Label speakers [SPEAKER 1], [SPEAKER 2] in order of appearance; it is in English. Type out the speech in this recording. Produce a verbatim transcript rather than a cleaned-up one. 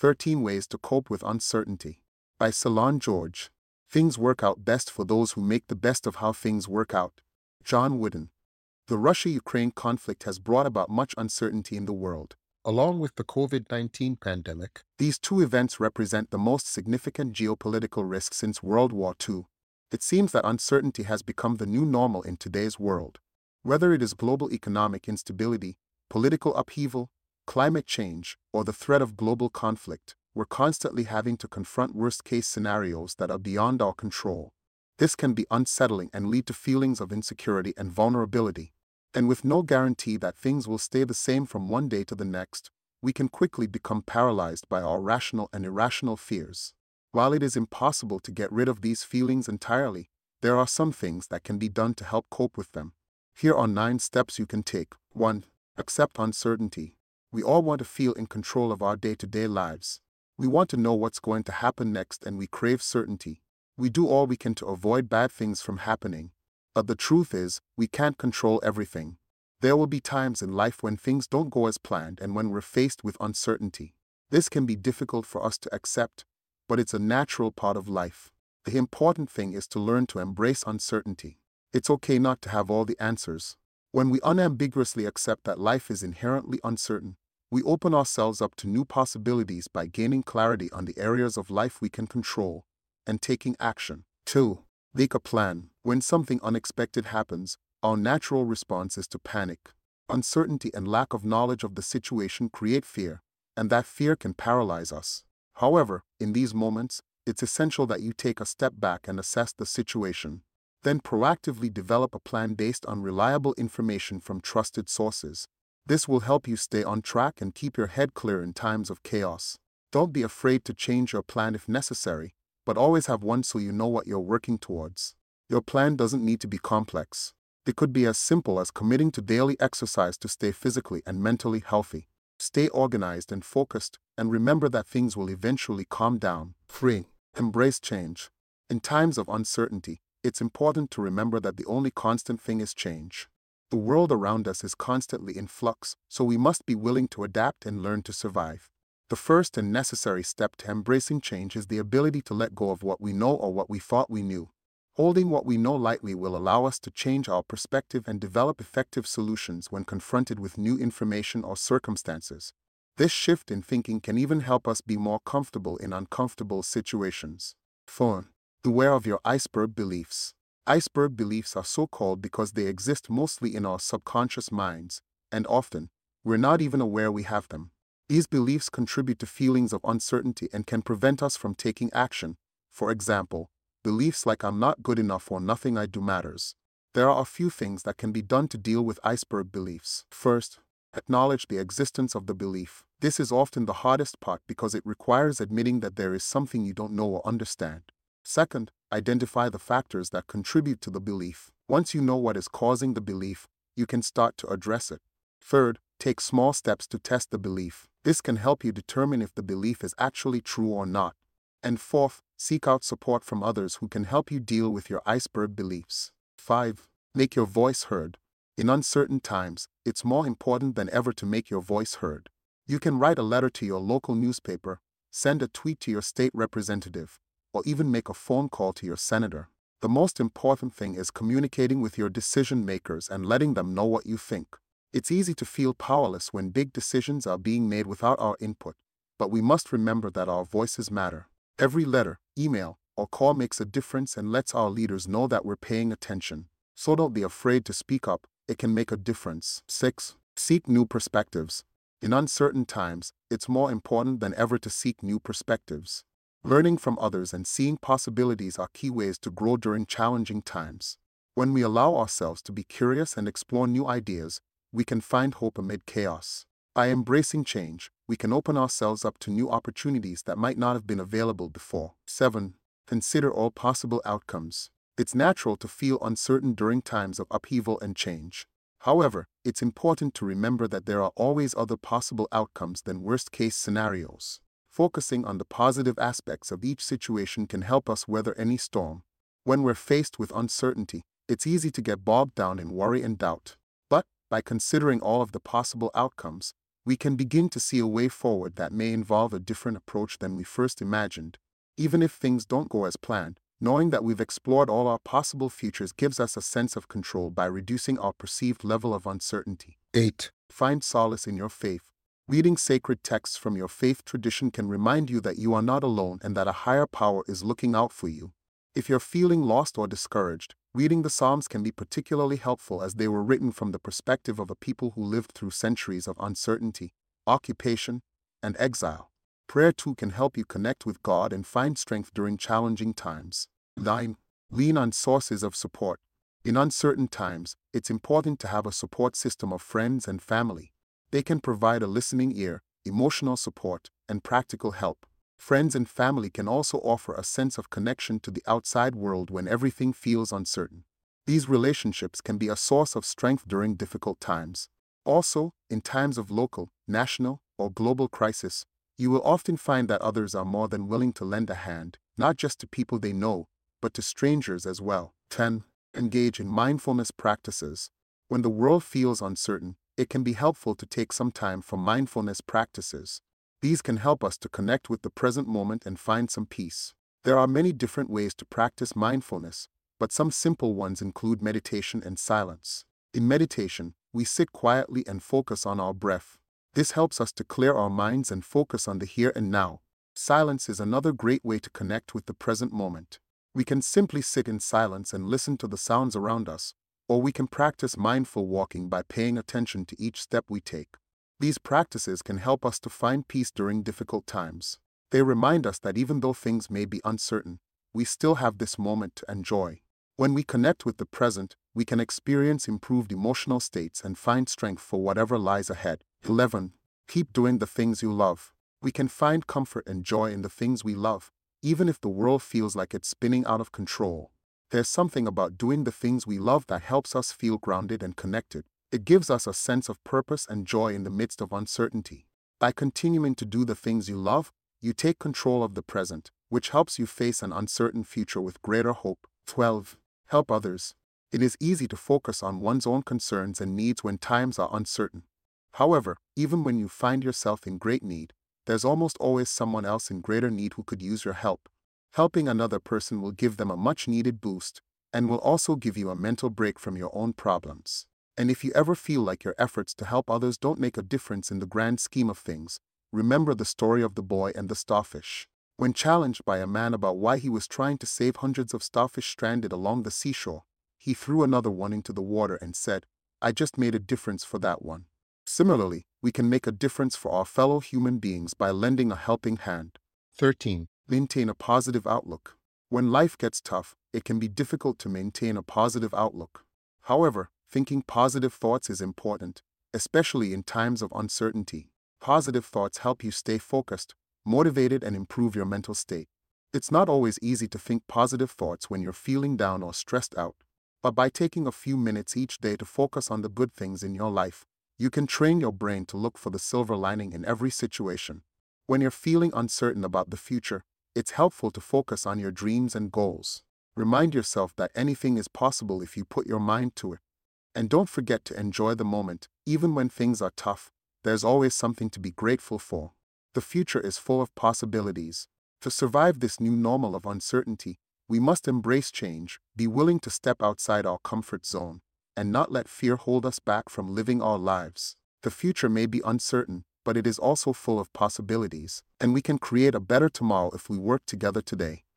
[SPEAKER 1] thirteen Ways to Cope with Uncertainty. By Salon George. Things work out best for those who make the best of how things work out. John Wooden. The Russia-Ukraine conflict has brought about much uncertainty in the world. Along with the COVID nineteen pandemic, these two events represent the most significant geopolitical risk since World War Two. It seems that uncertainty has become the new normal in today's world. Whether it is global economic instability, political upheaval, climate change, or the threat of global conflict, we're constantly having to confront worst-case scenarios that are beyond our control. This can be unsettling and lead to feelings of insecurity and vulnerability. And with no guarantee that things will stay the same from one day to the next, we can quickly become paralyzed by our rational and irrational fears. While it is impossible to get rid of these feelings entirely, there are some things that can be done to help cope with them. Here are nine steps you can take. one. Accept uncertainty. We all want to feel in control of our day-to-day lives. We want to know what's going to happen next, and we crave certainty. We do all we can to avoid bad things from happening. But the truth is, we can't control everything. There will be times in life when things don't go as planned and when we're faced with uncertainty. This can be difficult for us to accept, but it's a natural part of life. The important thing is to learn to embrace uncertainty. It's okay not to have all the answers. When we unambiguously accept that life is inherently uncertain, we open ourselves up to new possibilities by gaining clarity on the areas of life we can control and taking action. two. Make a plan. When something unexpected happens, our natural response is to panic. Uncertainty and lack of knowledge of the situation create fear, and that fear can paralyze us. However, in these moments, it's essential that you take a step back and assess the situation. Then proactively develop a plan based on reliable information from trusted sources. This will help you stay on track and keep your head clear in times of chaos. Don't be afraid to change your plan if necessary, but always have one so you know what you're working towards. Your plan doesn't need to be complex. It could be as simple as committing to daily exercise to stay physically and mentally healthy. Stay organized and focused, and remember that things will eventually calm down. three. Embrace change. In times of uncertainty, it's important to remember that the only constant thing is change. The world around us is constantly in flux, so we must be willing to adapt and learn to survive. The first and necessary step to embracing change is the ability to let go of what we know or what we thought we knew. Holding what we know lightly will allow us to change our perspective and develop effective solutions when confronted with new information or circumstances. This shift in thinking can even help us be more comfortable in uncomfortable situations. four. Beware of your iceberg beliefs. Iceberg beliefs are so called because they exist mostly in our subconscious minds, and often, we're not even aware we have them. These beliefs contribute to feelings of uncertainty and can prevent us from taking action. For example, beliefs like "I'm not good enough" or "nothing I do matters." There are a few things that can be done to deal with iceberg beliefs. First, acknowledge the existence of the belief. This is often the hardest part because it requires admitting that there is something you don't know or understand. Second, identify the factors that contribute to the belief. Once you know what is causing the belief, you can start to address it. Third, take small steps to test the belief. This can help you determine if the belief is actually true or not. And fourth, seek out support from others who can help you deal with your iceberg beliefs. five. Make your voice heard. In uncertain times, it's more important than ever to make your voice heard. You can write a letter to your local newspaper, send a tweet to your state representative, or even make a phone call to your senator. The most important thing is communicating with your decision makers and letting them know what you think. It's easy to feel powerless when big decisions are being made without our input, but we must remember that our voices matter. Every letter, email, or call makes a difference and lets our leaders know that we're paying attention. So don't be afraid to speak up, it can make a difference. six. Seek new perspectives. In uncertain times, it's more important than ever to seek new perspectives. Learning from others and seeing possibilities are key ways to grow during challenging times. When we allow ourselves to be curious and explore new ideas, we can find hope amid chaos. By embracing change, we can open ourselves up to new opportunities that might not have been available before. seven. Consider all possible outcomes. It's natural to feel uncertain during times of upheaval and change. However, it's important to remember that there are always other possible outcomes than worst-case scenarios. Focusing on the positive aspects of each situation can help us weather any storm. When we're faced with uncertainty, it's easy to get bogged down in worry and doubt. But, by considering all of the possible outcomes, we can begin to see a way forward that may involve a different approach than we first imagined. Even if things don't go as planned, knowing that we've explored all our possible futures gives us a sense of control by reducing our perceived level of uncertainty. eight. Find solace in your faith. Reading sacred texts from your faith tradition can remind you that you are not alone and that a higher power is looking out for you. If you're feeling lost or discouraged, reading the Psalms can be particularly helpful as they were written from the perspective of a people who lived through centuries of uncertainty, occupation, and exile. Prayer too can help you connect with God and find strength during challenging times. nine. Lean on sources of support. In uncertain times, it's important to have a support system of friends and family. They can provide a listening ear, emotional support, and practical help. Friends and family can also offer a sense of connection to the outside world when everything feels uncertain. These relationships can be a source of strength during difficult times. Also, in times of local, national, or global crisis, you will often find that others are more than willing to lend a hand, not just to people they know, but to strangers as well. ten. Engage in mindfulness practices. When the world feels uncertain, it can be helpful to take some time for mindfulness practices. These can help us to connect with the present moment and find some peace. There are many different ways to practice mindfulness, but some simple ones include meditation and silence. In meditation, we sit quietly and focus on our breath. This helps us to clear our minds and focus on the here and now. Silence is another great way to connect with the present moment. We can simply sit in silence and listen to the sounds around us, or we can practice mindful walking by paying attention to each step we take. These practices can help us to find peace during difficult times. They remind us that even though things may be uncertain, we still have this moment to enjoy. When we connect with the present, we can experience improved emotional states and find strength for whatever lies ahead. eleven. Keep doing the things you love. We can find comfort and joy in the things we love, even if the world feels like it's spinning out of control. There's something about doing the things we love that helps us feel grounded and connected. It gives us a sense of purpose and joy in the midst of uncertainty. By continuing to do the things you love, you take control of the present, which helps you face an uncertain future with greater hope. twelve. Help others. It is easy to focus on one's own concerns and needs when times are uncertain. However, even when you find yourself in great need, there's almost always someone else in greater need who could use your help. Helping another person will give them a much-needed boost and will also give you a mental break from your own problems. And if you ever feel like your efforts to help others don't make a difference in the grand scheme of things, remember the story of the boy and the starfish. When challenged by a man about why he was trying to save hundreds of starfish stranded along the seashore, he threw another one into the water and said, "I just made a difference for that one." Similarly, we can make a difference for our fellow human beings by lending a helping hand. thirteen. Maintain a positive outlook. When life gets tough, it can be difficult to maintain a positive outlook. However, thinking positive thoughts is important, especially in times of uncertainty. Positive thoughts help you stay focused, motivated, and improve your mental state. It's not always easy to think positive thoughts when you're feeling down or stressed out, but by taking a few minutes each day to focus on the good things in your life, you can train your brain to look for the silver lining in every situation. When you're feeling uncertain about the future, it's helpful to focus on your dreams and goals. Remind yourself that anything is possible if you put your mind to it. And don't forget to enjoy the moment. Even when things are tough, there's always something to be grateful for. The future is full of possibilities. To survive this new normal of uncertainty, we must embrace change, be willing to step outside our comfort zone, and not let fear hold us back from living our lives. The future may be uncertain, but it is also full of possibilities, and we can create a better tomorrow if we work together today.